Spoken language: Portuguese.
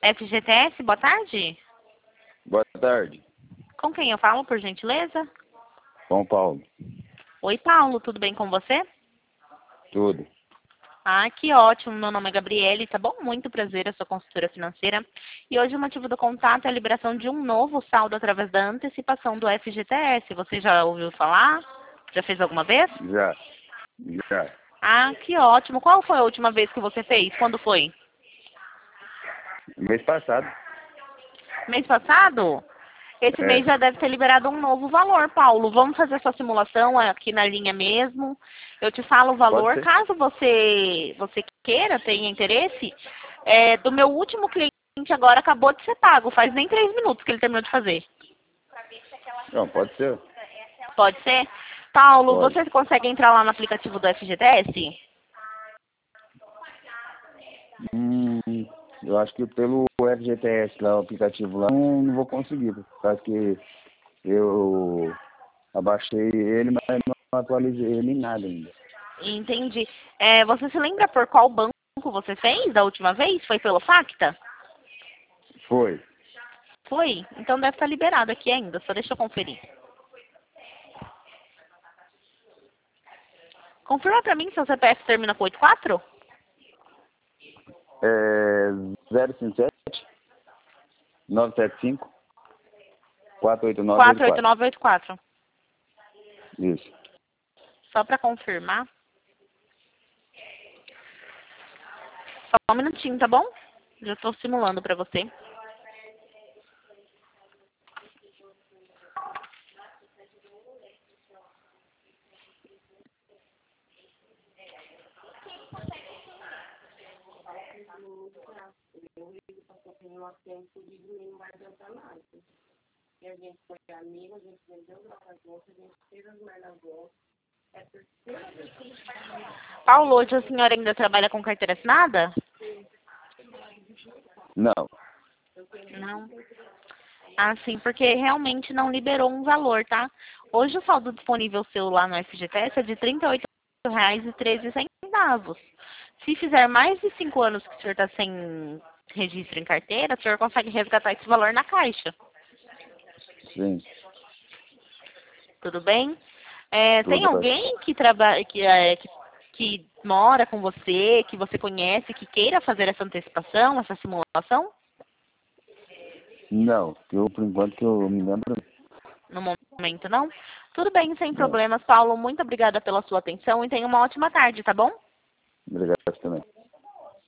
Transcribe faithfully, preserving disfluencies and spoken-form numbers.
F G T S, boa tarde. Boa tarde. Com quem eu falo, por gentileza? São Paulo. Oi, Paulo, tudo bem com você? Tudo. Ah, que ótimo. Meu nome é Gabriele, tá bom? Muito prazer, eu sou consultora financeira. E hoje o motivo do contato é a liberação de um novo saldo através da antecipação do F G T S. Você já ouviu falar? Já fez alguma vez? Já. Já. Ah, que ótimo. Qual foi a última vez que você fez? Quando foi? Mês passado. Mês passado? Esse mês É. já deve ter liberado um novo valor, Paulo. Vamos fazer sua simulação aqui na linha mesmo. Eu te falo o Pode valor. ser? Caso você, você queira, tenha interesse, é, do meu último cliente agora acabou de ser pago. Faz nem três minutos que ele terminou de fazer. Não, pode ser. Pode ser? Paulo, Pode. você consegue entrar lá no aplicativo do F G T S? Hum, eu acho que pelo F G T S lá, o aplicativo lá, não, não vou conseguir. Por causa que eu abaixei ele, mas não atualizei ele em nada ainda. Entendi. É, você se lembra por qual banco você fez da última vez? Foi pelo Facta? Foi. Foi? Então deve estar liberado aqui ainda. Só deixa eu conferir. Confirma pra mim se seu C P F termina com oitenta e quatro? É zero cinco sete, nove sete cinco, quatro oito nove oito quatro oito quatro. nove oito quatro. Isso. Só pra confirmar. Só um minutinho, tá bom? Já tô simulando pra você. Paulo, hoje a senhora ainda trabalha com carteira assinada? Não. Não. Ah, sim, porque realmente não liberou um valor, tá? Hoje o saldo disponível seu lá no F G T S é de trinta e oito reais e treze centavos. Se fizer mais de cinco anos que o senhor está sem registro em carteira, o senhor consegue resgatar esse valor na caixa. Sim. Tudo bem? É, tem Tudo bem. alguém que trabalha, que, é, que, que mora com você, que você conhece, que queira fazer essa antecipação, essa simulação? Não. Eu, por enquanto que eu me lembro. No momento, não? Tudo bem, sem Não. problemas, Paulo. Muito obrigada pela sua atenção e tenha uma ótima tarde, tá bom? Obrigado também.